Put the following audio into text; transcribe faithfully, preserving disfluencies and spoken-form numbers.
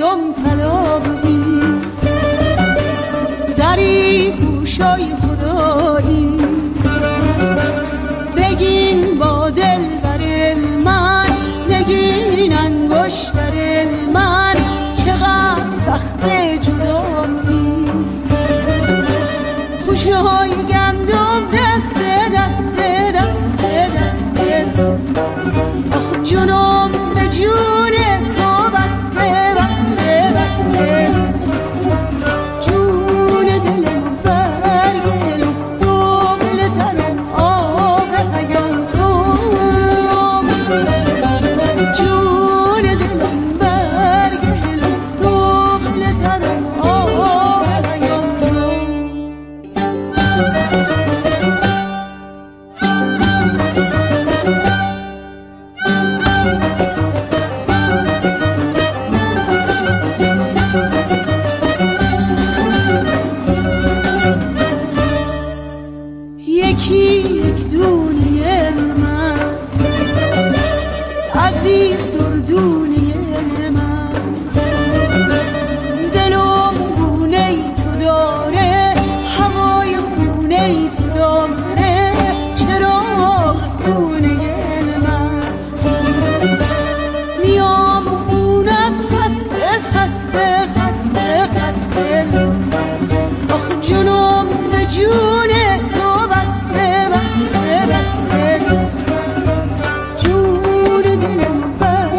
گندم طلایی زری پوشای خدایی بگین با دل بر من نگین انگشتر من چقدر سخت جدایی خوشه های گندم دسته دسته دسته دسته آخ جونم به جون تو بسته بسته بسته جون دلم برگلم دوبل ترم آب حیاتم جون دلم برگلم دوبل ترم آب حیاتم یکی یک دونه من عزیز دردونه من دلم گونه ای تو داره هوای خونه ای تو داره چراغ خونه من میام خونت خسته خسته خسته خسته آخ جونم به جون تو بسته بسته بسته جون دلم بر